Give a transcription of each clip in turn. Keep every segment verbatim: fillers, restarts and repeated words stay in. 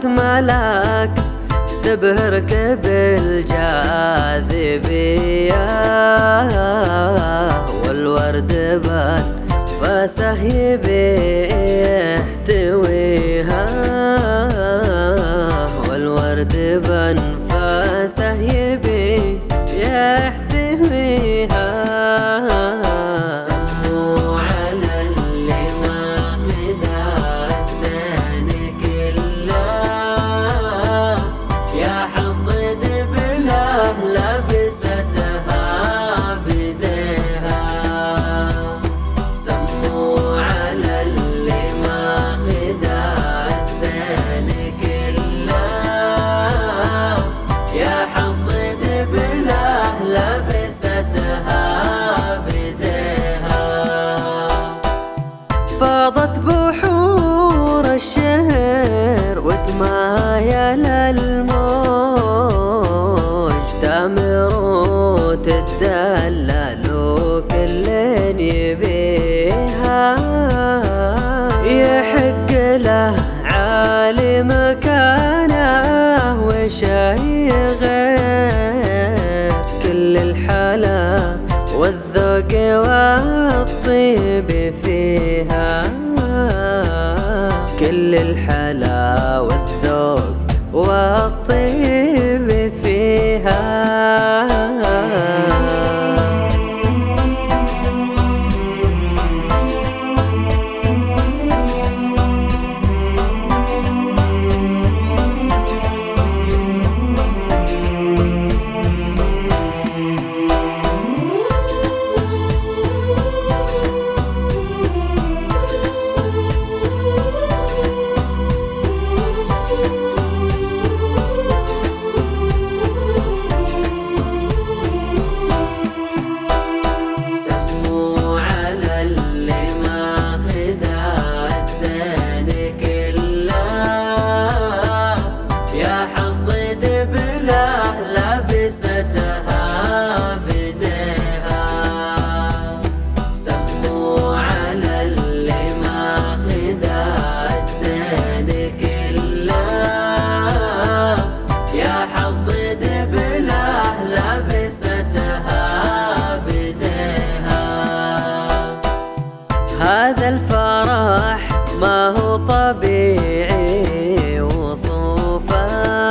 صورة ملاك تبهرك بالجاذبية، والورد بان فاسه يبي يحتويها، والورد بان فاسه يبي يحتويها. سموا على اللي ماخذ الزين كله، يا حظ دبله لبستها بديها. سموا على اللي ماخذ الزين كله، يا حظ دبله لبستها بديها. فاضت بحور الشهر وتمايل الموج، تامر وتدلل وكل يبيها. يحق له عالي مكانه وشي غير، كل الحلا والذوق والطيب فيها، كل الحلا والذوق والطيب فيها. لبستها بديها. سموا على اللي ماخذ الزين كله، يا حظ دبله لبستها بديها. هذا الفرح ما هو طبيعي وصوفه،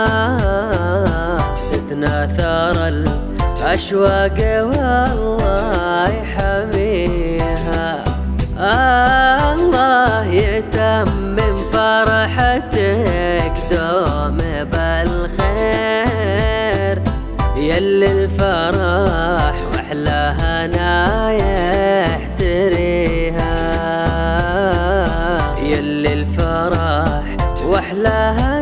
تتناثر الأشواق والله يحميها. الله يتمم فرحتك دوم بالخير، يلي الفرح واحلى هنا يحتريها، يلي الفرح واحلى هنا